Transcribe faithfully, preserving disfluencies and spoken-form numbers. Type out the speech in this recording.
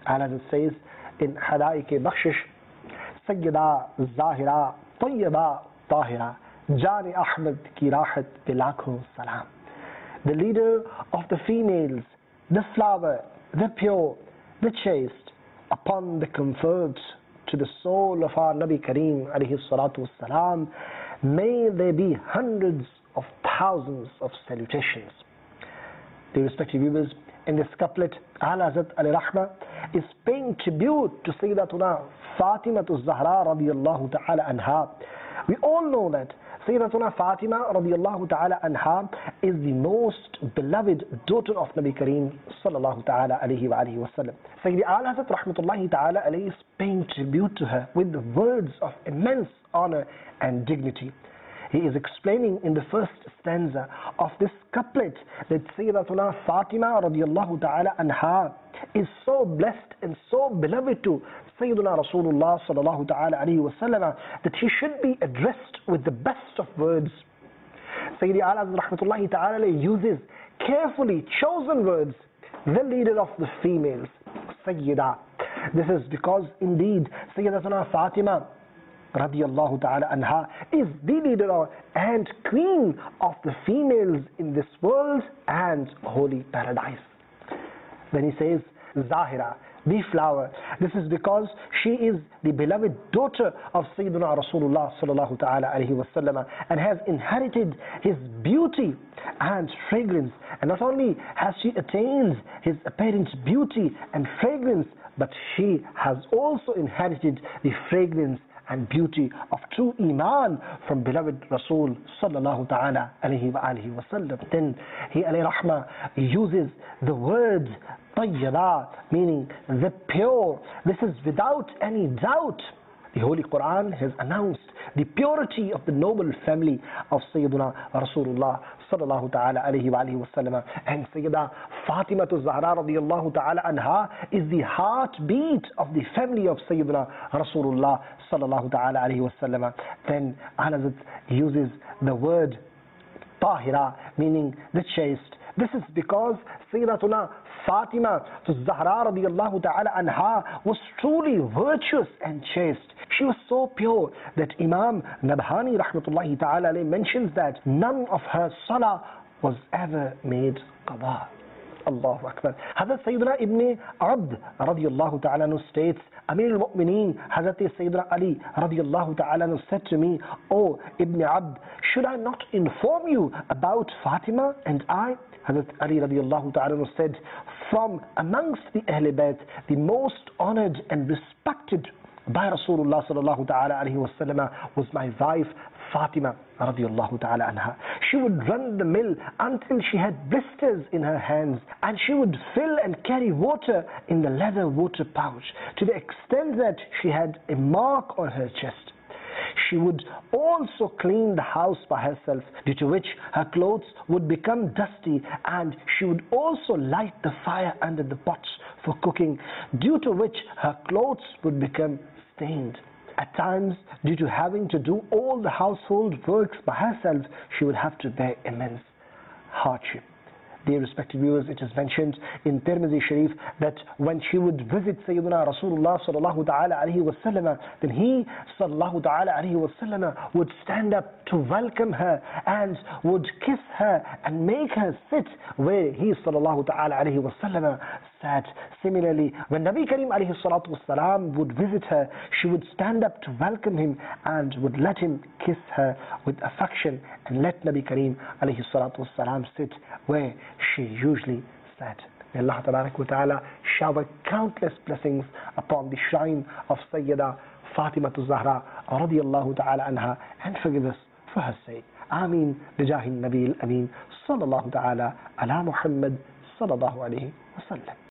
And as it says in Hadaik-e Bakhshish, Sayyida Zahira Tayyiba Tahira Jani Ahmad ki rahat pe lakho salam. The leader of the females, the flower, the pure, the chaste, upon the comfort to the soul of our Nabi Kareem alayhi salatu wassalam, may there be hundreds of thousands of salutations. Dear respected viewers, in this couplet, Ala Hazrat Ali Rahma is paying tribute to Sayyidatuna Fatima Zahra radiyallahu ta'ala anha. We all know that Sayyidatuna Fatima radiyallahu ta'ala anha is the most beloved daughter of Nabi Kareem sallallahu ta'ala alayhi wa alihi wa sallam. Sayyidi Ala Hazrat rahmatullahi ta'ala alayhi is paying tribute to her with the words of immense honor and dignity. He is explaining in the first stanza of this couplet that Sayyidatuna Fatima radiyallahu ta'ala anha is so blessed and so beloved to Sayyiduna Rasulullah sallallahu ta'ala alayhi wa sallam that he should be addressed with the best of words. Sayyidi Ala rahmatullahi ta'ala uses carefully chosen words, the leader of the females, Sayyida. This is because indeed Sayyidatuna Fatima radiyallahu ta'ala anha is the leader and queen of the females in this world and holy paradise. Then he says Zahira, the flower. This is because she is the beloved daughter of Sayyidina Rasulullah sallallahu ta'ala alayhi wa sallam and has inherited his beauty and fragrance. And not only has she attained his apparent beauty and fragrance, but she has also inherited the fragrance and beauty of true Iman from beloved Rasul sallallahu ta'ala alayhi wa alihi wa sallam. Then he alayhi rahmah uses the word Tayyaba, meaning the pure. This is without any doubt. The Holy Quran has announced the purity of the noble family of Sayyidina Rasulullah sallallahu ta'ala alayhi wa alihi wa sallam. And Sayyida Fatima Zahra radiyallahu ta'ala anha is the heartbeat of the family of Sayyidina Rasulullah sallallahu ta'ala alayhi wa sallam. Then Al-Hazrat uses the word Tahira, meaning the chaste. This is because Sayyidatuna Fatima Zahra radiyallahu ta'ala anha was truly virtuous and chaste. She was so pure that Imam Nabhani rahmatullahi ta'ala mentions that none of her salah was ever made qada. Allahu Akbar. Hazrat Sayyidina Ibn Abd radiyallahu ta'ala states, Amir al-Mu'mineen Hazrat Sayyidina Ali radiyallahu ta'ala said to me, O Ibn Abd, should I not inform you about Fatima and I? Hazrat Ali radiyallahu ta'ala said, from amongst the Ahl Bayt, the most honored and respected by Rasulullah sallallahu ta'ala alayhi wa sallam was my wife Fatima radiyallahu ta'ala anha. She would run the mill until she had blisters in her hands, and she would fill and carry water in the leather water pouch to the extent that she had a mark on her chest. She would also clean the house by herself, due to which her clothes would become dusty, and she would also light the fire under the pots for cooking, due to which her clothes would become stained. At times, due to having to do all the household works by herself, she would have to bear immense hardship. Dear respected viewers, it is mentioned in Tirmidhi Sharif that when she would visit Sayyidina Rasulullah sallallahu ta'ala alayhi wa sallam, then he sallallahu ta'ala alayhi wa sallam would stand up to welcome her and would kiss her and make her sit where he sallallahu ta'ala alayhi wa sallam sat. Similarly, when Nabi Kareem alayhi salatu wasalam would visit her, she would stand up to welcome him and would let him kiss her with affection and let Nabi Kareem alayhi salatu wasalam sit where she usually sat. May Allah tabarak wa ta'ala shower countless blessings upon the shrine of Sayyida Fatima Zahra radiyallahu ta'ala anha and forgive us for her sake. Ameen bijahi Nabi al-Ameen sallallahu ta'ala ala Muhammad sallallahu alayhi wa sallam.